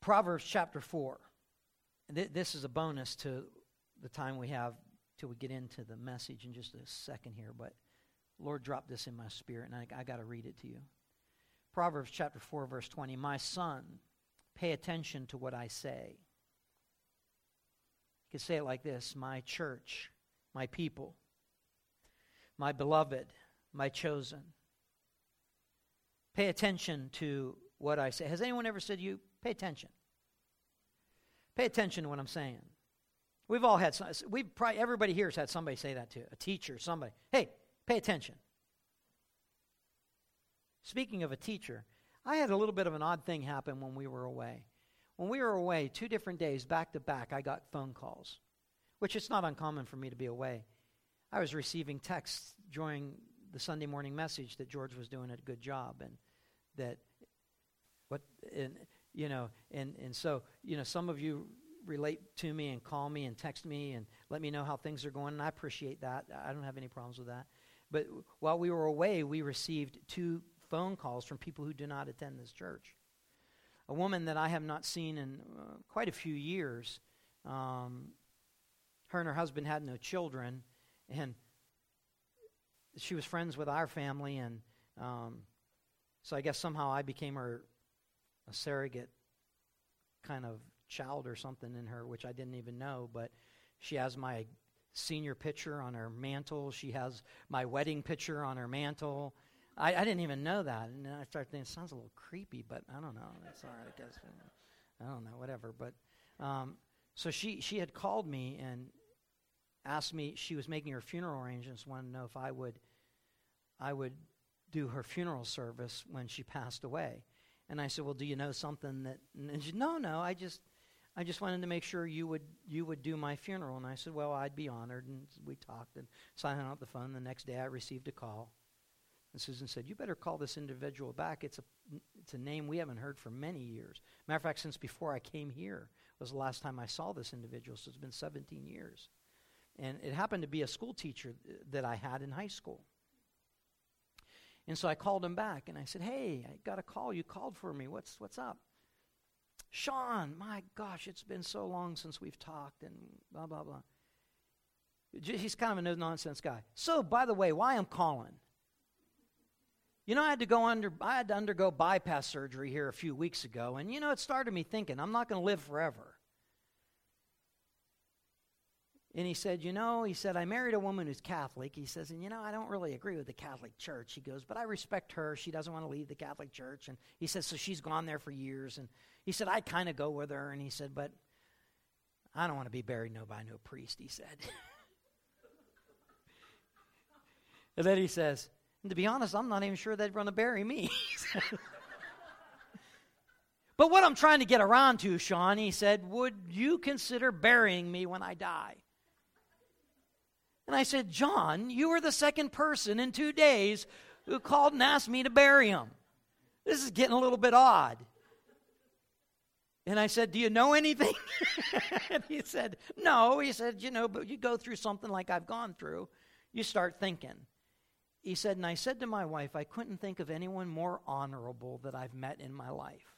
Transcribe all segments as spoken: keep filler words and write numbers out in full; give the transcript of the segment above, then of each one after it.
Proverbs chapter four. Th- this is a bonus to the time we have till we get into the message in just a second here, but Lord dropped this in my spirit, and I, I got to read it to you. Proverbs chapter four, verse twenty. My son, pay attention to what I say. You could say it like this: my church, my people, my beloved, my chosen. Pay attention to what I say. Has anyone ever said to you, pay attention? Pay attention to what I'm saying. We've all had, some, we've probably, everybody here has had somebody say that to you, a teacher, somebody. Hey, pay attention. Speaking of a teacher, I had a little bit of an odd thing happen when we were away. When we were away, two different days, back to back, I got phone calls, which it's not uncommon for me to be away. I was receiving texts during the Sunday morning message that George was doing a good job, and that, what, and, you know, and, and so, you know, some of you relate to me and call me and text me and let me know how things are going, and I appreciate that. I don't have any problems with that. But while we were away, we received two phone calls from people who do not attend this church. A woman that I have not seen in uh, quite a few years. Um, her and her husband had no children, and she was friends with our family, and um, so I guess somehow I became her a surrogate kind of child or something in her, which I didn't even know, but she has my senior picture on her mantle. She has my wedding picture on her mantle. I, I didn't even know that, and then I started thinking, it sounds a little creepy, but I don't know. It's all right, I guess. I don't know, whatever. But um, so she, she had called me and asked me, she was making her funeral arrangements, wanted to know if I would I would do her funeral service when she passed away. And I said, well, do you know something that, and she said, no, no, I just I just wanted to make sure you would you would do my funeral. And I said, well, I'd be honored. And we talked, and so I hung up the phone. The next day I received a call. And Susan said, you better call this individual back. It's a it's a name we haven't heard for many years. Matter of fact, since before I came here was the last time I saw this individual, so it's been seventeen years. And it happened to be a school teacher th- that I had in high school. And so I called him back, and I said, hey, I got a call. You called for me. What's what's up? Sean, my gosh, it's been so long since we've talked, and blah, blah, blah. He's kind of a no-nonsense guy. So, by the way, why I'm calling. You know, I had to go under, I had to undergo bypass surgery here a few weeks ago, and you know, it started me thinking, I'm not going to live forever. And he said, you know, he said, I married a woman who's Catholic. He says, and you know, I don't really agree with the Catholic Church. He goes, but I respect her. She doesn't want to leave the Catholic Church. And he says, so she's gone there for years. And he said, I kind of go with her. And he said, but I don't want to be buried no by no priest, he said. And then he says, and to be honest, I'm not even sure they'd want to bury me. But what I'm trying to get around to, Sean, he said, would you consider burying me when I die? And I said, John, you were the second person in two days who called and asked me to bury him. This is getting a little bit odd. And I said, do you know anything? And he said, no. He said, you know, but you go through something like I've gone through, you start thinking. He said, and I said to my wife, I couldn't think of anyone more honorable that I've met in my life.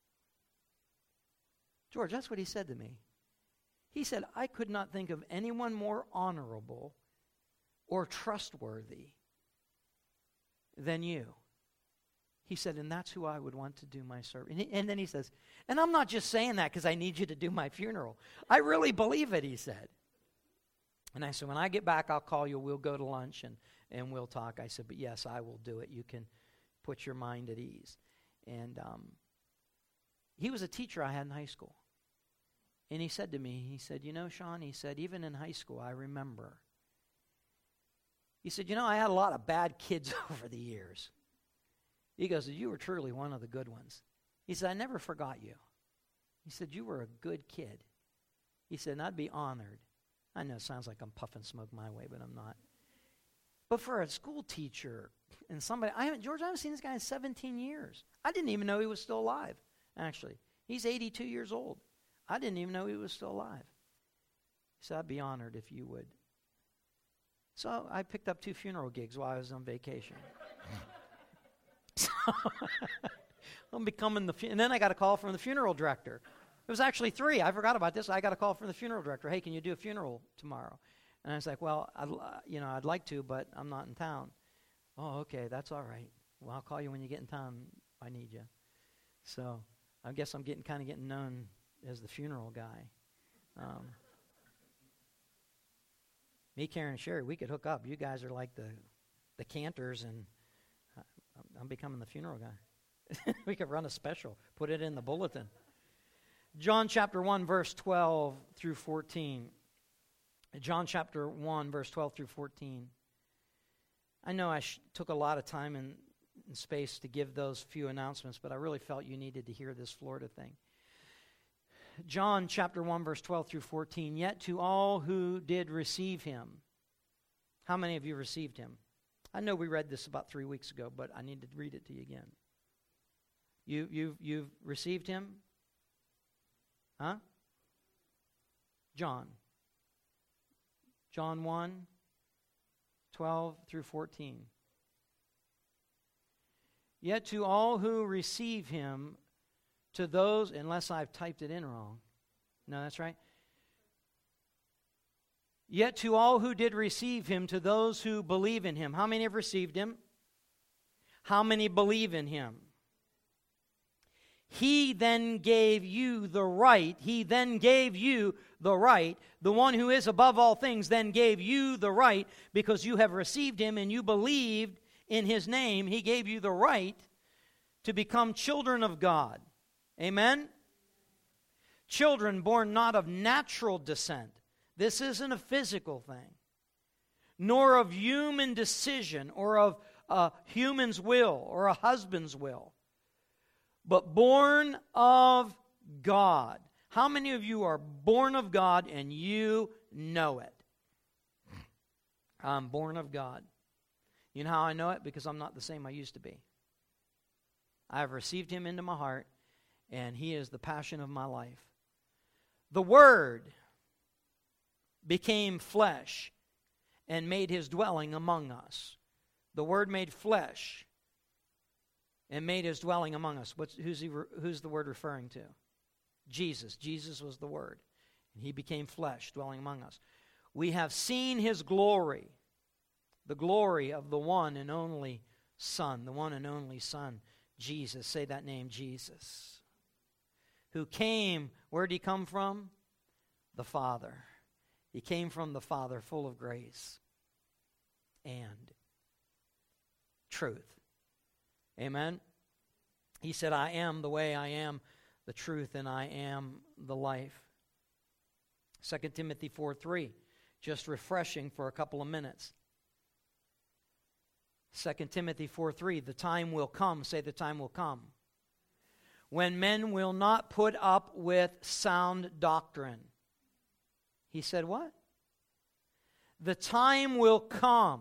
George, that's what he said to me. He said, I could not think of anyone more honorable or trustworthy than you. He said, and that's who I would want to do my service. And, and then he says, and I'm not just saying that because I need you to do my funeral. I really believe it, he said. And I said, when I get back, I'll call you. We'll go to lunch and, and we'll talk. I said, but yes, I will do it. You can put your mind at ease. And um, he was a teacher I had in high school. And he said to me, he said, you know, Sean, he said, even in high school, I remember. He said, you know, I had a lot of bad kids over the years. He goes, you were truly one of the good ones. He said, I never forgot you. He said, you were a good kid. He said, and I'd be honored. I know it sounds like I'm puffing smoke my way, but I'm not. But for a school teacher and somebody, I haven't, George, I haven't seen this guy in seventeen years. I didn't even know he was still alive, actually. He's eighty-two years old. I didn't even know he was still alive. He said, I'd be honored if you would. So I picked up two funeral gigs while I was on vacation. so, I'm becoming the, fu- and then I got a call from the funeral director. It was actually three. I forgot about this. I got a call from the funeral director. Hey, can you do a funeral tomorrow? And I was like, well, I'd, you know, I'd like to, but I'm not in town. Oh, okay, that's all right. Well, I'll call you when you get in town. I need you. So I guess I'm getting kind of getting known as the funeral guy. Um, me, Karen, and Sherry, we could hook up. You guys are like the the cantors, and I'm becoming the funeral guy. We could run a special, put it in the bulletin. John chapter one, verse twelve through fourteen. John chapter one, verse twelve through fourteen. I know I sh- took a lot of time and, and space to give those few announcements, but I really felt you needed to hear this Florida thing. John chapter one, verse twelve through fourteen. Yet to all who did receive him. How many of you received him? I know we read this about three weeks ago, but I need to read it to you again. You, you've, you've received him? Huh? John. John one, twelve through fourteen. Yet to all who receive him, to those, unless I've typed it in wrong. No, that's right. Yet to all who did receive him, to those who believe in him. How many have received him? How many believe in him? He then gave you the right, he then gave you the right, the one who is above all things then gave you the right, because you have received him and you believed in his name, he gave you the right to become children of God. Amen? Children born not of natural descent. This isn't a physical thing, nor of human decision or of a human's will or a husband's will, but born of God. How many of you are born of God and you know it? I'm born of God. You know how I know it? Because I'm not the same I used to be. I have received him into my heart, and he is the passion of my life. The Word became flesh and made his dwelling among us. The Word made flesh and made his dwelling among us. What's, who's, he, who's the Word referring to? Jesus. Jesus was the Word. And he became flesh, dwelling among us. We have seen his glory, the glory of the one and only Son, the one and only Son, Jesus. Say that name, Jesus. Who came, where did he come from? The Father. He came from the Father, full of grace and truth. Amen? He said, I am the way, I am the truth, and I am the life. Second Timothy four three, just refreshing for a couple of minutes. Second Timothy four three, the time will come, say the time will come, when men will not put up with sound doctrine. He said what? The time will come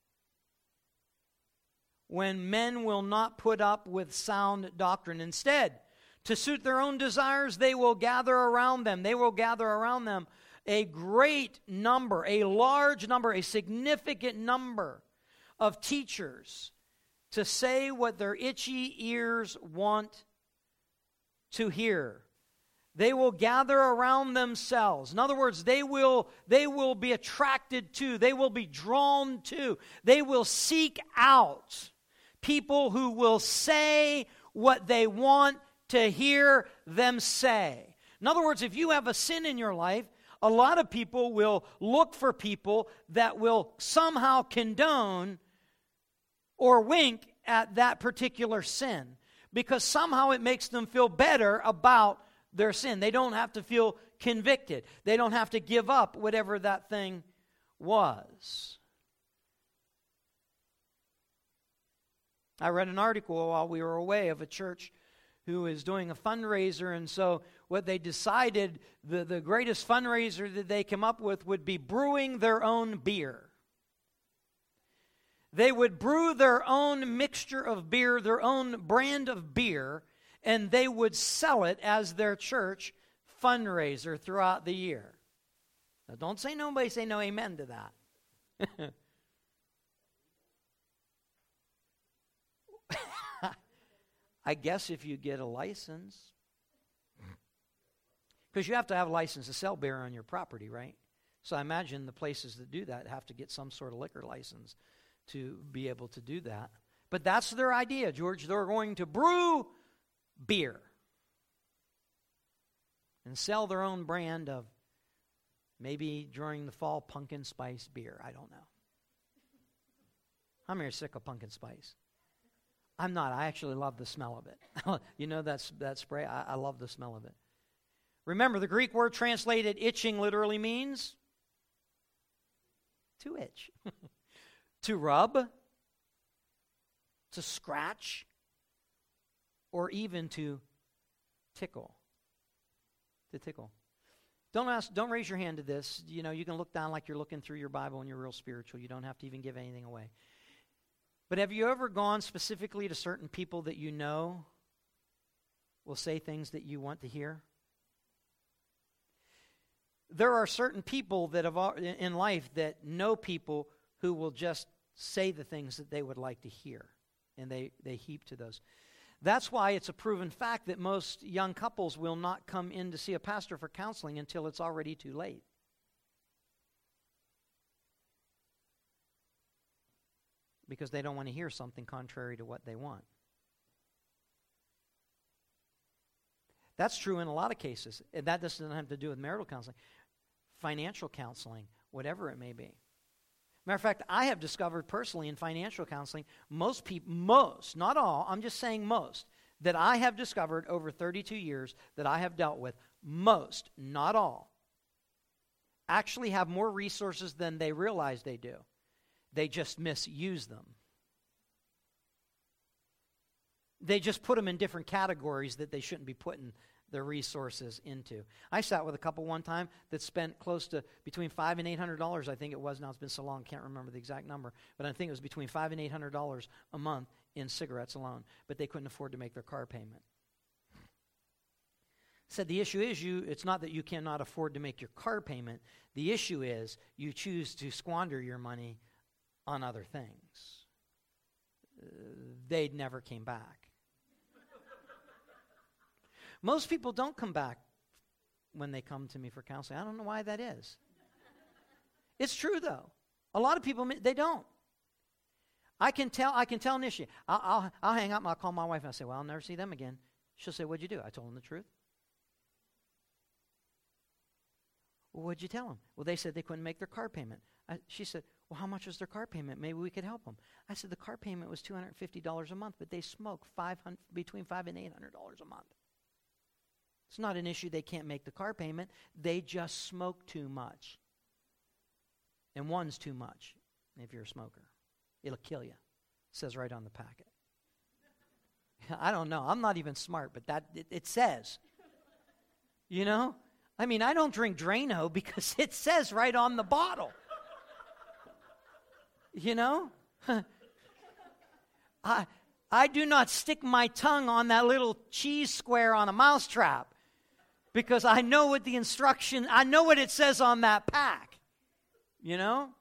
when men will not put up with sound doctrine. Instead, to suit their own desires, they will gather around them. They will gather around them a great number, a large number, a significant number of teachers to say what their itchy ears want to hear. They will gather around themselves. In other words, they will, they will be attracted to, they will be drawn to, they will seek out people who will say what they want to hear them say. In other words, if you have a sin in your life, a lot of people will look for people that will somehow condone or wink at that particular sin, because somehow it makes them feel better about their sin. They don't have to feel convicted. They don't have to give up whatever that thing was. I read an article while we were away of a church who is doing a fundraiser, and so what they decided, the, the greatest fundraiser that they came up with would be brewing their own beer. They would brew their own mixture of beer, their own brand of beer, and they would sell it as their church fundraiser throughout the year. Now, don't say nobody say no amen to that. I guess if you get a license. Because you have to have a license to sell beer on your property, right? So I imagine the places that do that have to get some sort of liquor license to be able to do that. But that's their idea, George. They're going to brew beer and sell their own brand of, maybe during the fall, pumpkin spice beer. I don't know. How many are sick of pumpkin spice? I'm not. I actually love the smell of it. You know that's that spray? I, I love the smell of it. Remember, the Greek word translated itching literally means to itch, to rub, to scratch, or even to tickle. To tickle. Don't ask, don't raise your hand to this. You know, you can look down like you're looking through your Bible and you're real spiritual. You don't have to even give anything away. But have you ever gone specifically to certain people that you know will say things that you want to hear? There are certain people that have in life that know people who will just say the things that they would like to hear, and they, they heap to those. That's why it's a proven fact that most young couples will not come in to see a pastor for counseling until it's already too late. Because they don't want to hear something contrary to what they want. That's true in a lot of cases. And that doesn't have to do with marital counseling. Financial counseling, whatever it may be. Matter of fact, I have discovered personally in financial counseling, most people, most, not all, I'm just saying most, that I have discovered over thirty-two years that I have dealt with, most, not all, actually have more resources than they realize they do. They just misuse them. They just put them in different categories that they shouldn't be putting their resources into. I sat with a couple one time that spent close to between five and eight hundred dollars. I think it was. Now it's been so long, can't remember the exact number. But I think it was between five and eight hundred dollars a month in cigarettes alone. But they couldn't afford to make their car payment. Said the issue is you. It's not that you cannot afford to make your car payment. The issue is you choose to squander your money on other things. Uh, they never came back. Most people don't come back when they come to me for counseling. I don't know why that is. It's true, though. A lot of people, they don't. I can tell I can tell an issue. I'll, I'll, I'll hang up and I'll call my wife and I'll say, well, I'll never see them again. She'll say, what'd you do? I told them the truth. Well, what'd you tell them? Well, they said they couldn't make their car payment. I, she said, well, how much was their car payment? Maybe we could help them. I said, the car payment was two hundred fifty dollars a month, but they smoke five hundred, between five hundred dollars and eight hundred dollars a month. It's not an issue they can't make the car payment. They just smoke too much. And one's too much if you're a smoker. It'll kill you. It says right on the packet. I don't know. I'm not even smart, but that it, it says. You know? I mean, I don't drink Drano because it says right on the bottle. You know? I I do not stick my tongue on that little cheese square on a mousetrap because I know what the instruction, I know what it says on that pack. You know?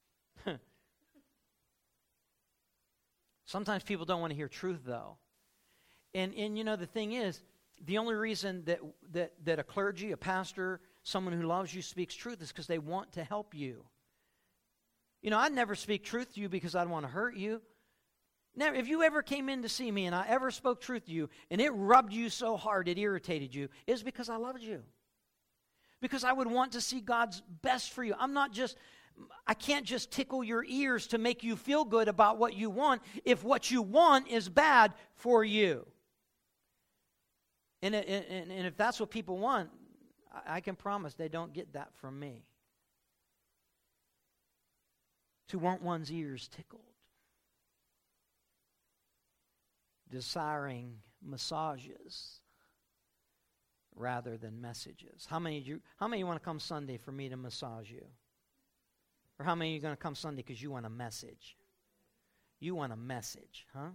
Sometimes people don't want to hear truth, though. And, and you know, the thing is, the only reason that, that, that a clergy, a pastor, someone who loves you speaks truth is because they want to help you. You know, I never speak truth to you because I want to hurt you. Never. If you ever came in to see me and I ever spoke truth to you and it rubbed you so hard it irritated you, it's because I loved you. Because I would want to see God's best for you. I'm not just... I can't just tickle your ears to make you feel good about what you want if what you want is bad for you. And, and, and if that's what people want, I can promise they don't get that from me. To want one's ears tickled. Desiring massages rather than messages. How many of you, how many of you want to come Sunday for me to massage you? Or how many of you are going to come Sunday because you want a message? You want a message, huh?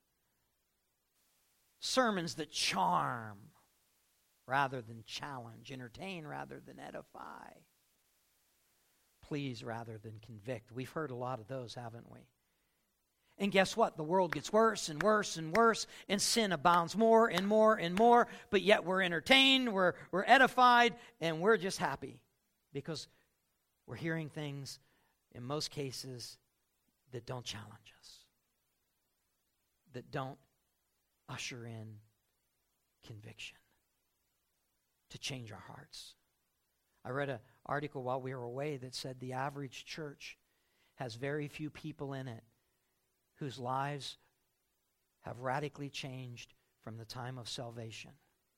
Sermons that charm rather than challenge, entertain rather than edify, please rather than convict. We've heard a lot of those, haven't we? And guess what? The world gets worse and worse and worse, and sin abounds more and more and more, but yet we're entertained, we're, we're edified, and we're just happy because we're hearing things, in most cases, that don't challenge us, that don't usher in conviction to change our hearts. I read an article while we were away that said the average church has very few people in it whose lives have radically changed from the time of salvation.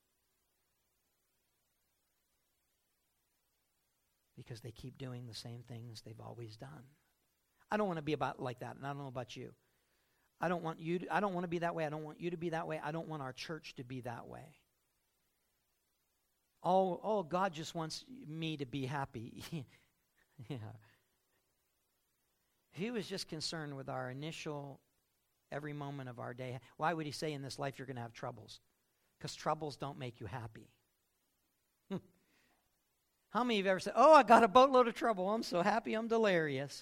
Because they keep doing the same things they've always done. I don't want to be about like that, and I don't know about you. I don't want you to, I don't want to be that way. I don't want you to be that way. I don't want our church to be that way. Oh, oh, God just wants me to be happy. Yeah. If he was just concerned with our initial, every moment of our day, why would he say in this life you're going to have troubles? Because troubles don't make you happy. How many of you ever said, oh, I got a boatload of trouble. I'm so happy, I'm delirious.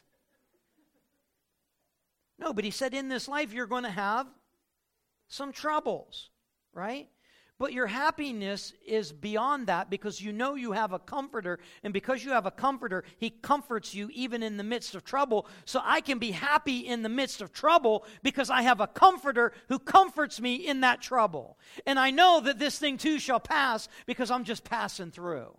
No, but he said in this life you're going to have some troubles, right? But your happiness is beyond that because you know you have a comforter, and because you have a comforter, he comforts you even in the midst of trouble. So I can be happy in the midst of trouble because I have a comforter who comforts me in that trouble. And I know that this thing too shall pass because I'm just passing through.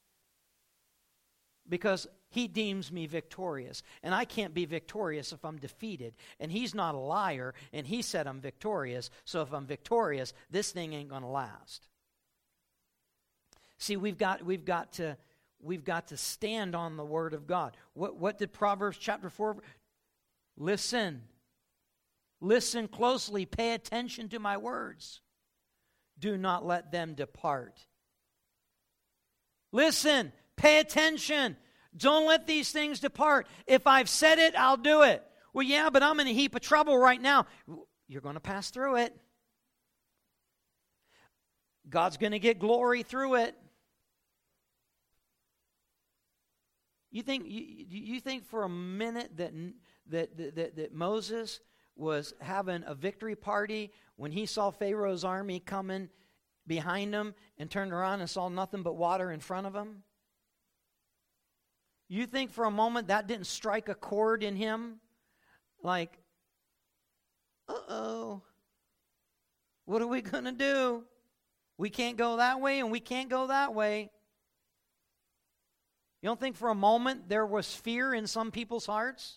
Because he deems me victorious. And I can't be victorious if I'm defeated. And he's not a liar, and he said I'm victorious. So if I'm victorious, this thing ain't going to last. See, we've got we've got to we've got to stand on the word of God. What what did Proverbs chapter four? Listen. Listen closely. Pay attention to my words. Do not let them depart. Listen. Pay attention. Don't let these things depart. If I've said it, I'll do it. Well, yeah, but I'm in a heap of trouble right now. You're going to pass through it. God's going to get glory through it. You think you, you think for a minute that, that that that Moses was having a victory party when he saw Pharaoh's army coming behind him and turned around and saw nothing but water in front of him? You think for a moment that didn't strike a chord in him? Like, uh-oh, what are we going to do? We can't go that way and we can't go that way. You don't think for a moment there was fear in some people's hearts?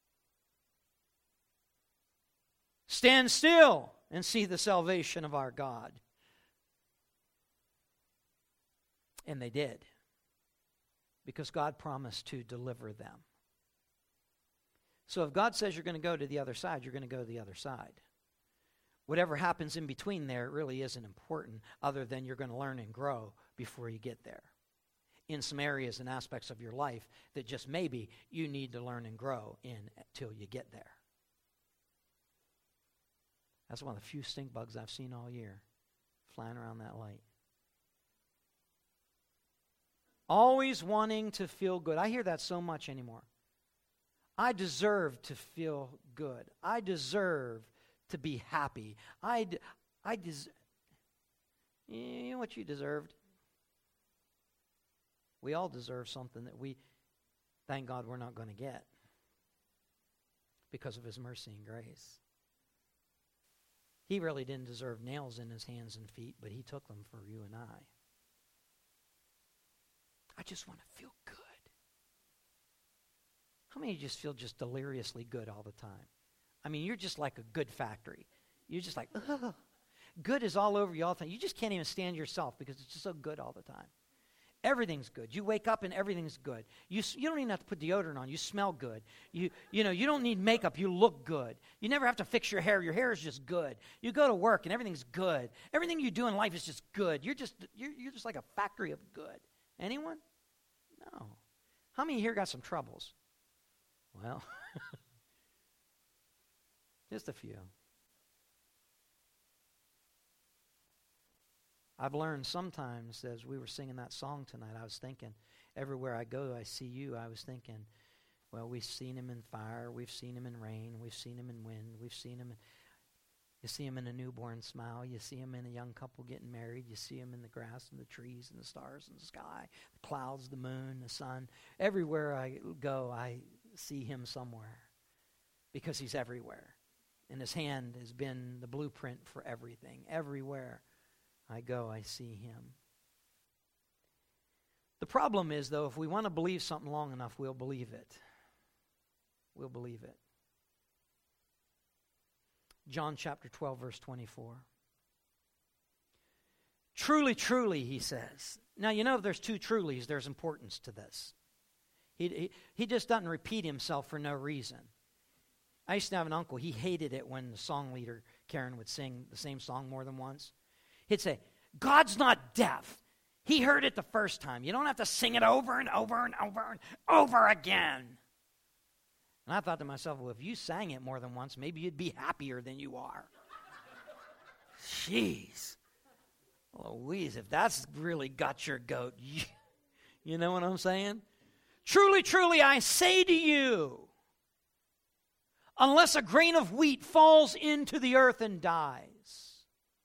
Stand still and see the salvation of our God. And they did. Because God promised to deliver them. So if God says you're going to go to the other side, you're going to go to the other side. Whatever happens in between there really isn't important, other than you're going to learn and grow before you get there. In some areas and aspects of your life that just maybe you need to learn and grow in till you get there. That's one of the few stink bugs I've seen all year, flying around that light. Always wanting to feel good. I hear that so much anymore. I deserve to feel good. I deserve to be happy. I, d- I des- You know what you deserved? We all deserve something that we, thank God, we're not going to get because of his mercy and grace. He really didn't deserve nails in his hands and feet, but he took them for you and I. I just want to feel good. How many of you just feel just deliriously good all the time? I mean, you're just like a good factory. You're just like, ugh. Good is all over you all the time. You just can't even stand yourself because it's just so good all the time. Everything's good. You wake up and everything's good. You you don't even have to put deodorant on. You smell good. You you know, you don't need makeup. You look good. You never have to fix your hair. Your hair is just good. You go to work and everything's good. Everything you do in life is just good. You're just you're, you're just like a factory of good. Anyone? No. How many here got some troubles? Well, just a few. I've learned sometimes, as we were singing that song tonight, I was thinking, everywhere I go, I see you. I was thinking, Well, we've seen him in fire. We've seen him in rain. We've seen him in wind. We've seen him in... You see him in a newborn smile. You see him in a young couple getting married. You see him in the grass and the trees and the stars and the sky, the clouds, the moon, the sun. Everywhere I go, I see him somewhere because he's everywhere. And his hand has been the blueprint for everything. Everywhere I go, I see him. The problem is, though, if we want to believe something long enough, we'll believe it. We'll believe it. John chapter twelve, verse twenty-four. Truly, truly, he says. Now, you know, if there's two trulies, there's importance to this. He, he, he just doesn't repeat himself for no reason. I used to have an uncle. He hated it when the song leader, Karen, would sing the same song more than once. He'd say, God's not deaf. He heard it the first time. You don't have to sing it over and over and over and over again. And I thought to myself, well, if you sang it more than once, maybe you'd be happier than you are. Jeez. Louise, if that's really got your goat, you, you know what I'm saying? Truly, truly, I say to you, unless a grain of wheat falls into the earth and dies,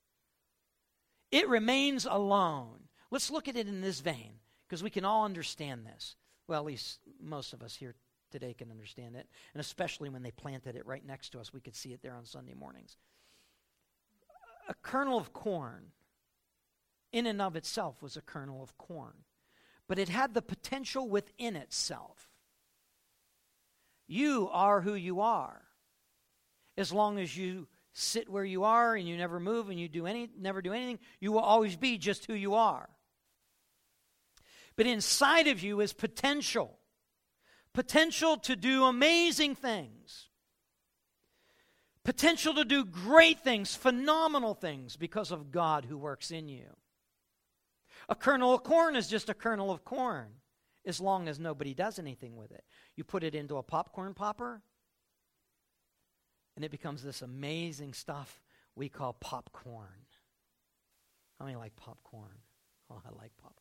it remains alone. Let's look at it in this vein, because we can all understand this. Well, at least most of us here today can understand it, and especially when they planted it right next to us, we could see it there on Sunday mornings. A kernel of corn, in and of itself, was a kernel of corn, but it had the potential within itself. You are who you are. As long as you sit where you are and you never move and you do any, never do anything, you will always be just who you are. But inside of you is potential. Potential to do amazing things. Potential to do great things, phenomenal things, because of God who works in you. A kernel of corn is just a kernel of corn, as long as nobody does anything with it. You put it into a popcorn popper, and it becomes this amazing stuff we call popcorn. How many like popcorn? Oh, I like popcorn.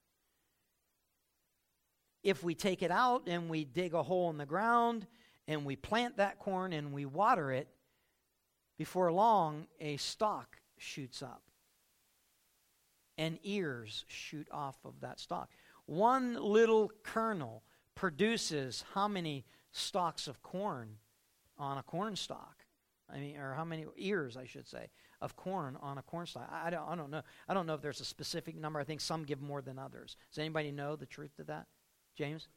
If we take it out and we dig a hole in the ground and we plant that corn and we water it, before long a stalk shoots up and ears shoot off of that stalk. One little kernel produces how many stalks of corn on a corn stalk? I mean, or how many ears, I should say, of corn on a corn stalk? I, I, don't, I don't know. I don't know if there's a specific number. I think some give more than others. Does anybody know the truth to that? James?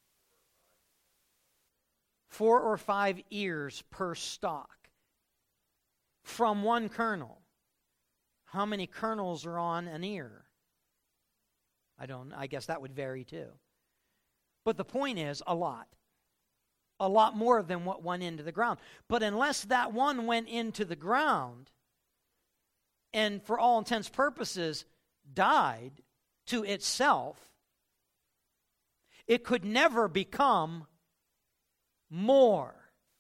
Four or five ears per stalk from one kernel. How many kernels are on an ear? I don't. I guess that would vary too. But the point is, a lot. A lot more than what went into the ground. But unless that one went into the ground and for all intents and purposes died to itself, it could never become more.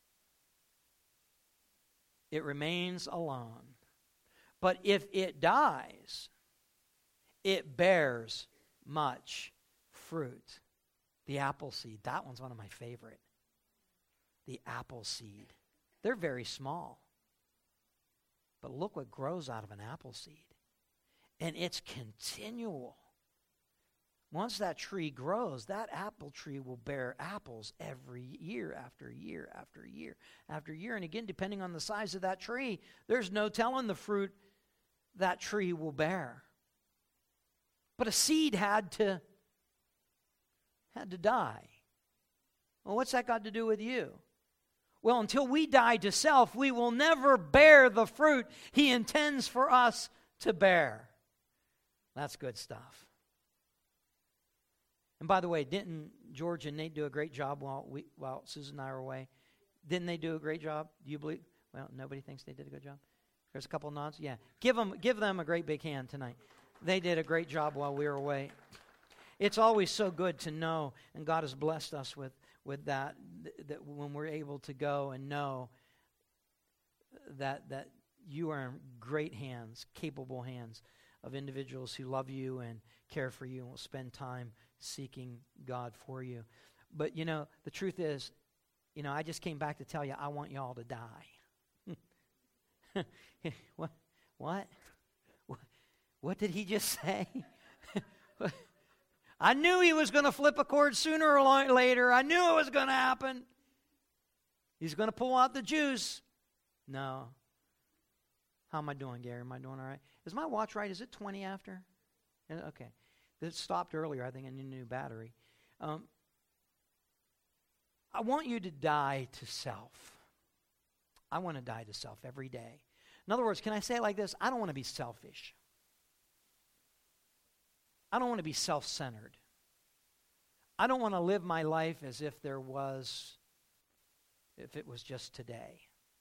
It remains alone. But if it dies, it bears much fruit. The apple seed, that one's one of my favorite. The apple seed. They're very small. But look what grows out of an apple seed. And it's continual. Once that tree grows, that apple tree will bear apples every year after year after year after year. And again, depending on the size of that tree, there's no telling the fruit that tree will bear. But a seed had to, had to die. Well, what's that got to do with you? Well, until we die to self, we will never bear the fruit He intends for us to bear. That's good stuff. And by the way, didn't George and Nate do a great job while we, while Susan and I were away? Didn't they do a great job? Do you believe? Well, nobody thinks they did a good job. There's a couple of nods. Yeah, give them give them a great big hand tonight. They did a great job while we were away. It's always so good to know, and God has blessed us with with that. That when we're able to go and know that that you are in great hands, capable hands of individuals who love you and care for you and will spend time seeking God for you. But, you know, the truth is, you know, I just came back to tell you I want you all to die. What? What? What did he just say? I knew he was going to flip a cord sooner or later. I knew it was going to happen. He's going to pull out the juice. No. How am I doing, Gary? Am I doing all right? Is my watch right? Is it twenty after? Okay. It stopped earlier. I think I need a new battery. Um, I want you to die to self. I want to die to self every day. In other words, can I say it like this? I don't want to be selfish. I don't want to be self-centered. I don't want to live my life as if there was, if it was just today.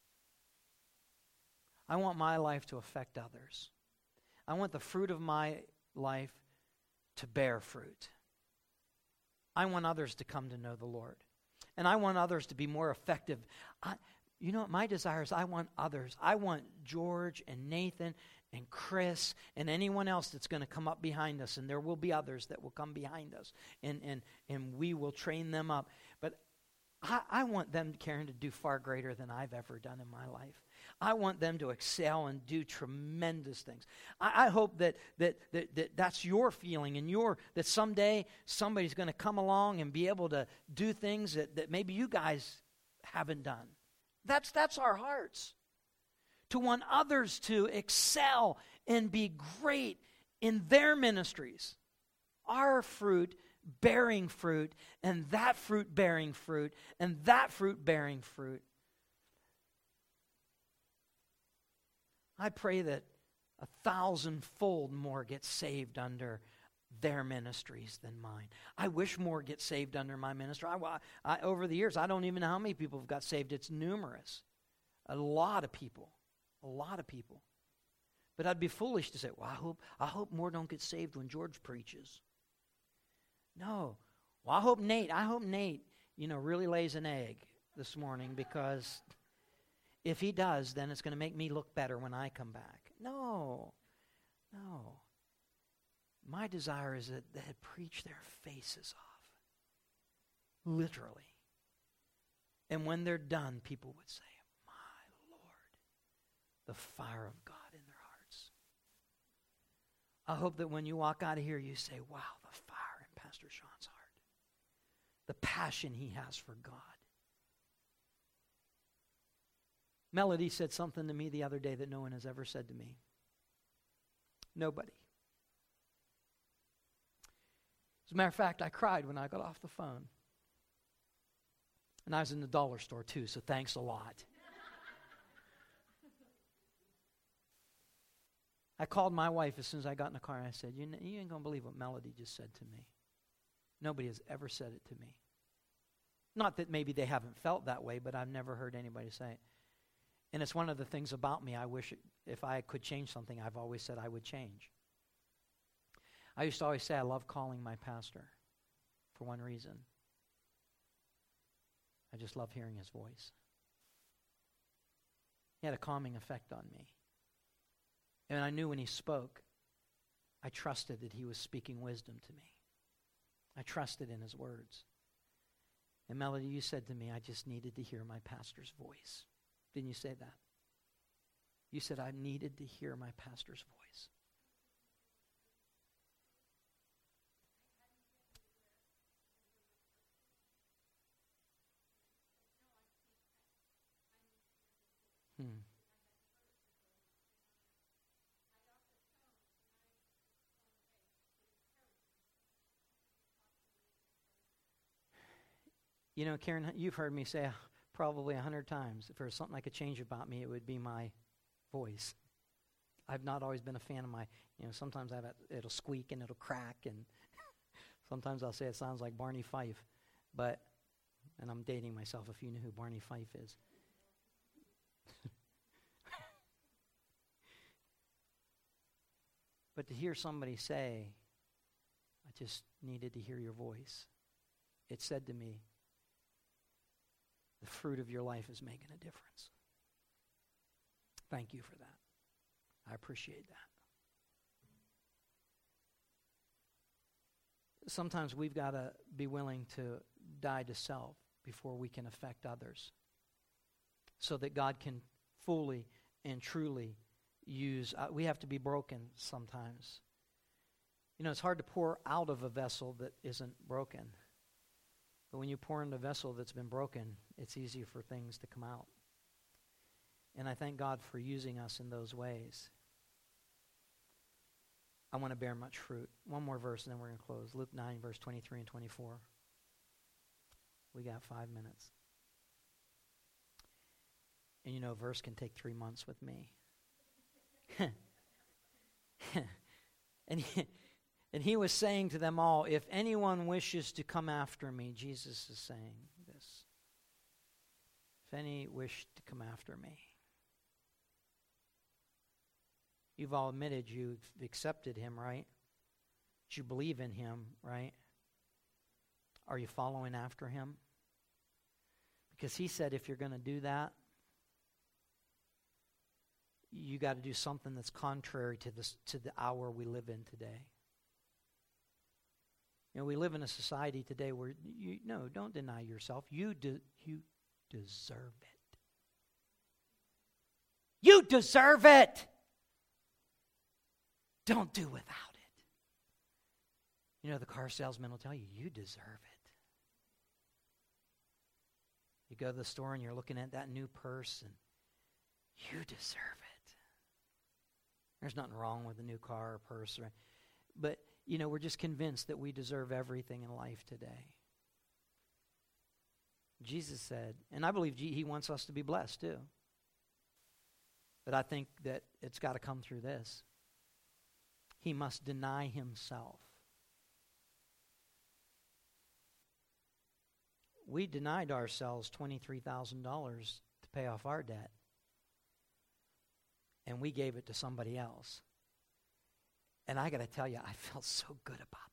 I want my life to affect others. I want the fruit of my life to bear fruit. I want others to come to know the Lord. And I want others to be more effective. I, you know what my desire is? I want others. I want George and Nathan and Chris and anyone else that's going to come up behind us, and there will be others that will come behind us, and and and we will train them up. But I, I want them, Karen, to do far greater than I've ever done in my life. I want them to excel and do tremendous things. I, I hope that, that that that that's your feeling, and your that someday somebody's going to come along and be able to do things that, that maybe you guys haven't done. That's that's our hearts. To want others to excel and be great in their ministries. Our fruit bearing fruit, and that fruit bearing fruit, and that fruit bearing fruit. I pray that a thousandfold more get saved under their ministries than mine. I wish more get saved under my ministry. I, I, over the years, I don't even know how many people have got saved. It's numerous. A lot of people. A lot of people. But I'd be foolish to say, well, I hope, I hope more don't get saved when George preaches. No. Well, I hope Nate, I hope Nate, you know, really lays an egg this morning, because if he does, then it's going to make me look better when I come back. No. No. My desire is that they preach their faces off. Literally. And when they're done, people would say, the fire of God in their hearts. I hope that when you walk out of here, you say, wow, the fire in Pastor Sean's heart. The passion he has for God. Melody said something to me the other day that no one has ever said to me. Nobody. As a matter of fact, I cried when I got off the phone. And I was in the dollar store too, so thanks a lot. I called my wife as soon as I got in the car, and I said, you, you ain't going to believe what Melody just said to me. Nobody has ever said it to me. Not that maybe they haven't felt that way, but I've never heard anybody say it. And it's one of the things about me, I wish it, if I could change something, I've always said I would change. I used to always say I love calling my pastor for one reason. I just love hearing his voice. He had a calming effect on me. And I knew when he spoke, I trusted that he was speaking wisdom to me. I trusted in his words. And Melody, you said to me, I just needed to hear my pastor's voice. Didn't you say that? You said I needed to hear my pastor's voice. Hmm. You know, Karen, you've heard me say probably a hundred times, if there's something I could change about me, it would be my voice. I've not always been a fan of my, you know, sometimes I've, it'll squeak and it'll crack, and sometimes I'll say it sounds like Barney Fife, but, and I'm dating myself if you knew who Barney Fife is. But to hear somebody say, I just needed to hear your voice, it said to me, the fruit of your life is making a difference. Thank you for that. I appreciate that. Sometimes we've got to be willing to die to self before we can affect others, so that God can fully and truly use. Uh, we have to be broken sometimes. You know, it's hard to pour out of a vessel that isn't broken. But when you pour in a vessel that's been broken, it's easier for things to come out. And I thank God for using us in those ways. I want to bear much fruit. One more verse and then we're going to close. Luke nine, verse twenty-three and twenty-four. We got five minutes. And you know, a verse can take three months with me. and, he, and he was saying to them all, if anyone wishes to come after me, Jesus is saying this. If any wish to come after me. You've all admitted you've accepted him, right? That you believe in him, right? Are you following after him? Because he said if you're going to do that, you got to do something that's contrary to this, to the hour we live in today. You know, we live in a society today where you no, don't deny yourself. You de- you deserve it. You deserve it. Don't do without it. You know, the car salesman will tell you, you deserve it. You go to the store and you're looking at that new purse and you deserve it. There's nothing wrong with a new car or purse. Or, but, you know, we're just convinced that we deserve everything in life today. Jesus said, and I believe he wants us to be blessed too. But I think that it's got to come through this. He must deny himself. We denied ourselves twenty-three thousand dollars to pay off our debt. And we gave it to somebody else. And I got to tell you, I felt so good about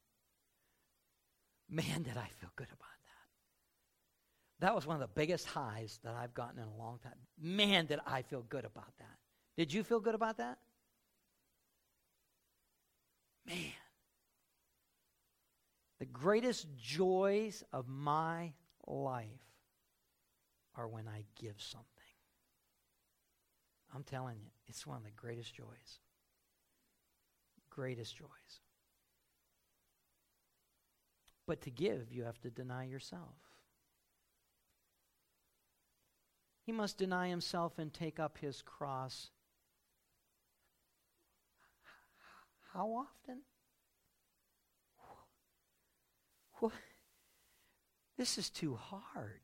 that. Man, did I feel good about that. That was one of the biggest highs that I've gotten in a long time. Man, did I feel good about that. Did you feel good about that? Man. The greatest joys of my life are when I give something. I'm telling you, it's one of the greatest joys. Greatest joys. But to give, you have to deny yourself. He must deny himself and take up his cross. How often? What? This is too hard.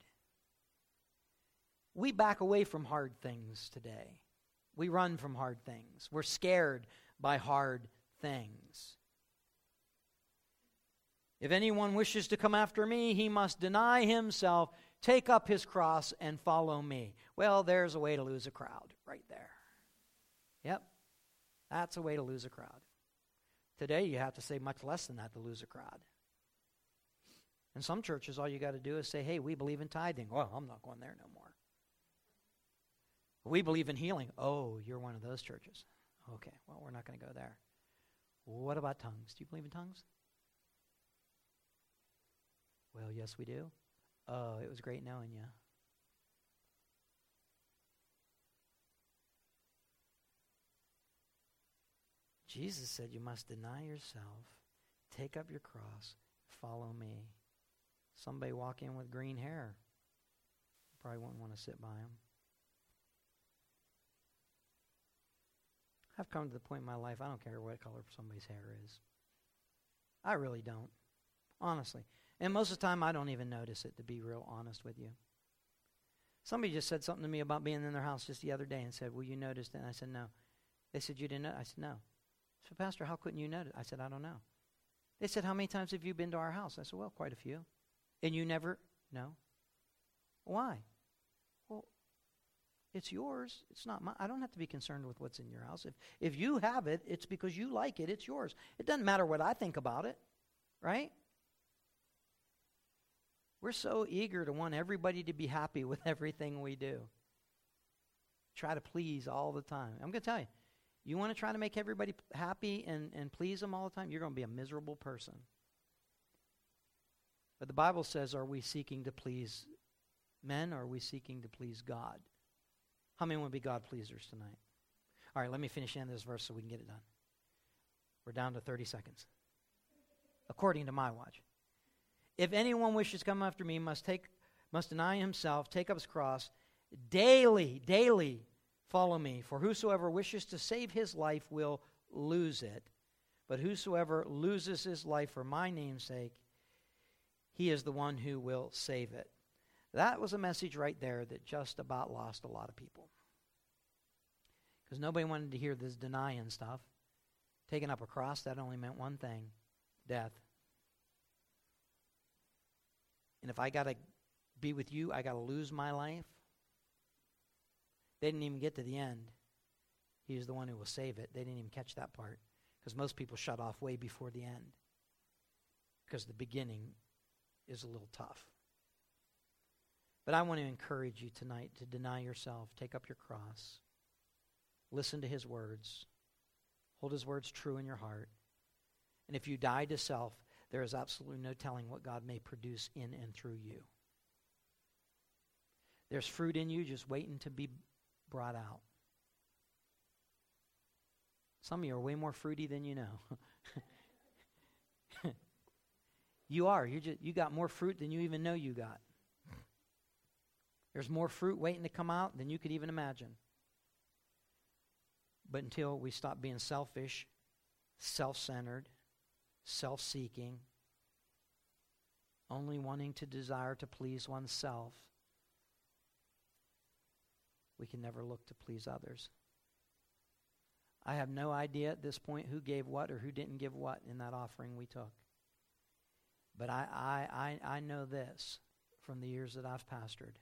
We back away from hard things today. We run from hard things. We're scared by hard things. If anyone wishes to come after me, he must deny himself, take up his cross, and follow me. Well, there's a way to lose a crowd right there. Yep, that's a way to lose a crowd. Today, you have to say much less than that to lose a crowd. In some churches, all you got to do is say, hey, we believe in tithing. Well, I'm not going there no more. We believe in healing. Oh, you're one of those churches. Okay, well, we're not going to go there. What about tongues? Do you believe in tongues? Well, yes, we do. Oh, it was great knowing you. Jesus said you must deny yourself, take up your cross, follow me. Somebody walk in with green hair. Probably wouldn't want to sit by him. I've come to the point in my life, I don't care what color somebody's hair is. I really don't, honestly. And most of the time, I don't even notice it, to be real honest with you. Somebody just said something to me about being in their house just the other day and said, well, you noticed it? And I said, no. They said, you didn't know? I said, no. I said, Pastor, how couldn't you notice? I said, I don't know. They said, how many times have you been to our house? I said, well, quite a few. And you never? No. Why? Well, it's yours. It's not mine. I don't have to be concerned with what's in your house. If if you have it, it's because you like it. It's yours. It doesn't matter what I think about it, right? We're so eager to want everybody to be happy with everything we do. Try to please all the time. I'm going to tell you, you want to try to make everybody happy and, and please them all the time, you're going to be a miserable person. But the Bible says, are we seeking to please men, or are we seeking to please God? How many want to be God pleasers tonight? All right, let me finish in this verse so we can get it done. We're down to thirty seconds. According to my watch. If anyone wishes to come after me, must take, must deny himself, take up his cross, daily, daily follow me. For whosoever wishes to save his life will lose it. But whosoever loses his life for my name's sake, he is the one who will save it. That was a message right there that just about lost a lot of people. Because nobody wanted to hear this denying stuff. Taking up a cross, that only meant one thing, death. And if I got to be with you, I got to lose my life. They didn't even get to the end. He is the one who will save it. They didn't even catch that part. Because most people shut off way before the end. Because the beginning is a little tough. But I want to encourage you tonight to deny yourself, take up your cross, listen to his words, hold his words true in your heart. And if you die to self, there is absolutely no telling what God may produce in and through you. There's fruit in you just waiting to be brought out. Some of you are way more fruity than you know. You are. You just you got more fruit than you even know you got. There's more fruit waiting to come out than you could even imagine. But until we stop being selfish, self-centered, self-seeking, only wanting to desire to please oneself, we can never look to please others. I have no idea at this point who gave what or who didn't give what in that offering we took. But I, I, I, I know this from the years that I've pastored.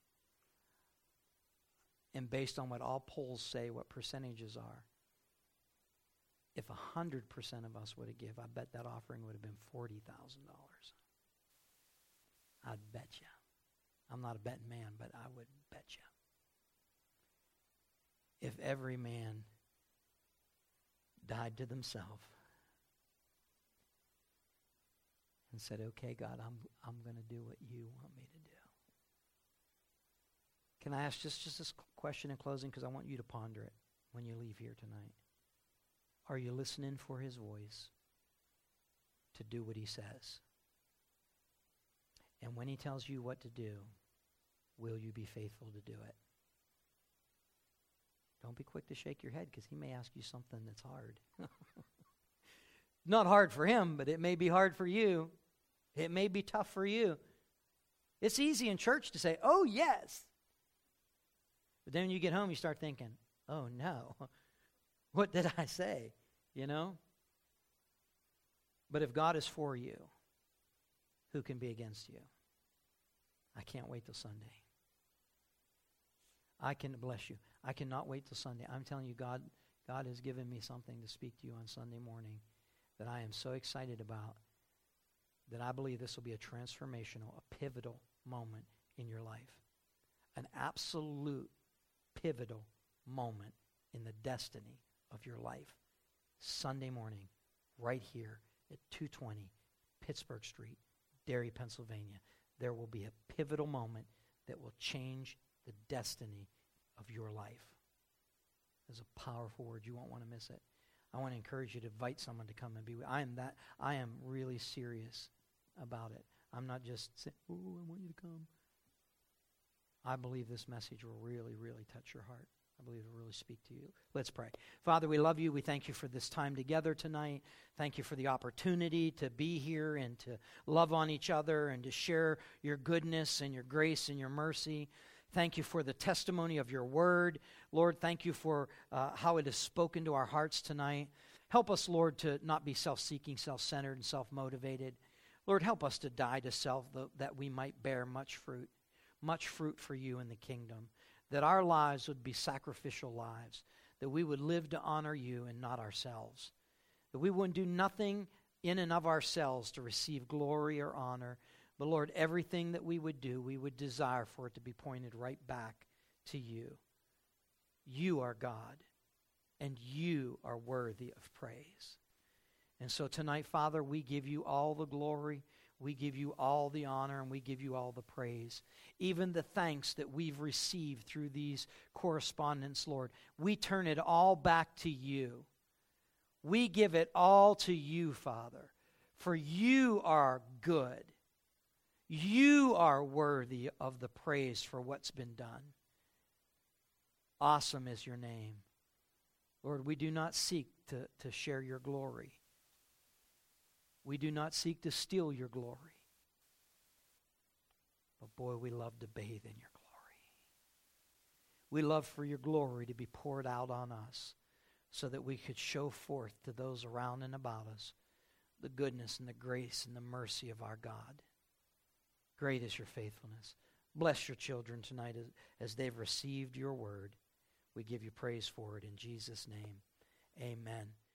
And based on what all polls say, what percentages are, if one hundred percent of us would have given, I bet that offering would have been forty thousand dollars. I'd bet you. I'm not a betting man, but I would bet you. If every man died to themselves and said, okay, God, I'm I'm going to do what you want me to do. Can I ask just, just this question in closing, because I want you to ponder it when you leave here tonight. Are you listening for his voice to do what he says? And when he tells you what to do, will you be faithful to do it? Don't be quick to shake your head, because he may ask you something that's hard. Not hard for him, but it may be hard for you. It may be tough for you. It's easy in church to say, oh, yes. But then when you get home, you start thinking, oh, no. What did I say? You know? But if God is for you, who can be against you? I can't wait till Sunday. I can bless you. I cannot wait till Sunday. I'm telling you, God, God has given me something to speak to you on Sunday morning that I am so excited about, that I believe this will be a transformational, a pivotal moment in your life. An absolute pivotal moment in the destiny of your life. Sunday morning, right here at two twenty Pittsburgh Street, Derry, Pennsylvania. There will be a pivotal moment that will change the destiny of your life. It's a powerful word. You won't want to miss it. I want to encourage you to invite someone to come and be with. I am that. I am really serious about it. I'm not just saying, "Oh, I want you to come." I believe this message will really, really touch your heart. I believe it will really speak to you. Let's pray. Father, we love you. We thank you for this time together tonight. Thank you for the opportunity to be here and to love on each other and to share your goodness and your grace and your mercy. Thank you for the testimony of your word. Lord, thank you for uh, how it has spoken to our hearts tonight. Help us, Lord, to not be self-seeking, self-centered, and self-motivated. Lord, help us to die to self that we might bear much fruit, much fruit for you in the kingdom, that our lives would be sacrificial lives, that we would live to honor you and not ourselves, that we wouldn't do nothing in and of ourselves to receive glory or honor. But Lord, everything that we would do, we would desire for it to be pointed right back to you. You are God, and you are worthy of praise. And so tonight, Father, we give you all the glory. We give you all the honor and we give you all the praise. Even the thanks that we've received through these correspondence, Lord, we turn it all back to you. We give it all to you, Father, for you are good. You are worthy of the praise for what's been done. Awesome is your name. Lord, we do not seek to, to share your glory. We do not seek to steal your glory. But boy, we love to bathe in your glory. We love for your glory to be poured out on us so that we could show forth to those around and about us the goodness and the grace and the mercy of our God. Great is your faithfulness. Bless your children tonight as, as they've received your word. We give you praise for it in Jesus' name. Amen.